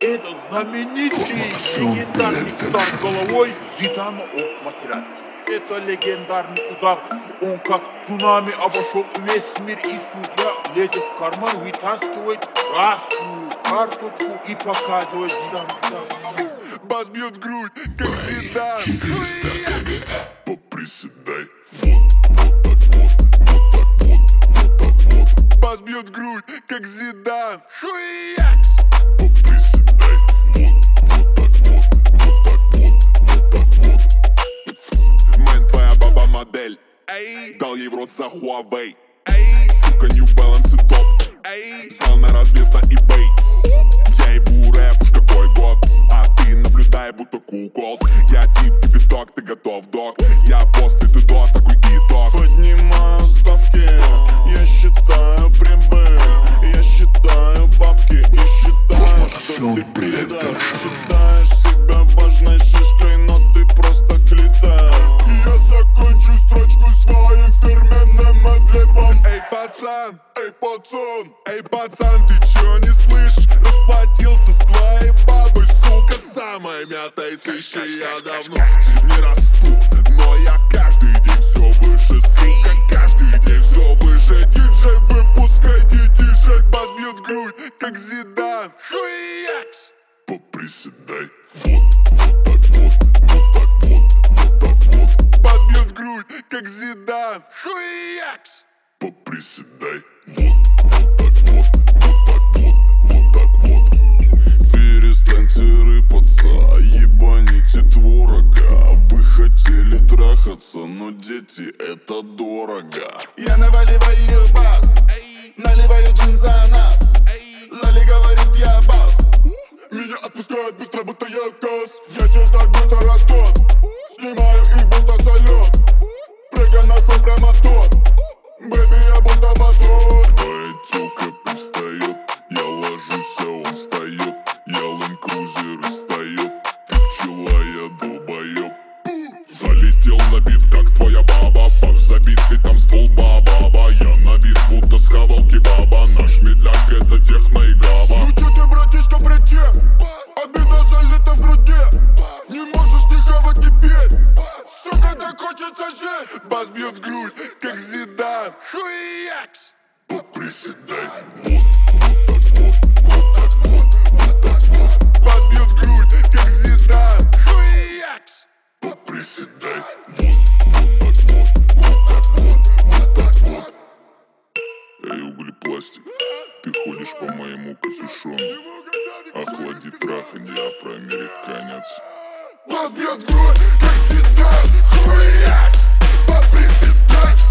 Это знаменитый легендарный удар головой Зидана от Матеранца. Это легендарный удар, он как цунами обошел весь мир, и судья лезет в карман, вытаскивает красную карточку и показывает Зидану. Бас бьет в грудь, как Зидан. Поприседай, вот так вот. Бас бьет в грудь, как Зидан. Хуякс. Поприседай, вот так вот. Мэн, твоя баба модель. Эй, дал ей в рот за Huawei. Эй, сука, New Balance и топ. Эй, взял на развес на eBay. Я ебу рэп, уж какой год. А ты наблюдай, будто кукол. Я тип кипяток, ты готов, док. Я после, ты до, такой итог. Поднимаю ставки, я считаю прибыль. Я считаю бабки и считаю, что ты пидор. Считаешь себя важной шишкой, но ты просто клитер. Я закончу строчку своим фирменным адлибом. Эй, пацан, эй, пацан, ты чё не слышишь? Расплатился с твоей бабой, сука, самая мятая тысяча. Я давно не расту, но я каждый день все выше, сука, каждый день все выше. Диджей, выпускай детишек, бас бьет в грудь, как Зидан. Хуякс. Поприседай, вот так вот. Бас бьет в грудь, как Зидан. Хуякс. Поприседай, вот так вот. Перестаньте рыпаться, ебаните творога. Вы хотели трахаться, но дети, это дорого. Я наваливаю бас, наливаю джин за нас. Лали говорит, я бас. Меня отпускают быстро, будто я газ. Дети так быстро растут. Снимаю их, будто салют. Прыгай нахуй прямо тут. Бэби, я будто мотор. Твоя тёлка пристает, я ложусь, а он встает. Я лэнд-крузер и встает. Ты пчела, я долбоёб. Залетел на бит, как твоя баба. Пах забитый, там ствол баба. Я набит, будто схавал кебаба. Наш медляк, это техно и габа. Ну чё ты, братишка, притех? Обида залита в груди. Не можешь не хавать теперь. Сука, так хочется жить. Бас бьет в грудь, как Зидан. Хуякс. Поприседай, вот так вот. Бас бьет в грудь, как Зидан. Хуякс. Поприседай, вот так вот. Эй, углепластик, ты ходишь по моему капюшону. Охлади траханье, афроамериканец. Бас бьет в грудь, как Зидан. Хуякс. Поприседай.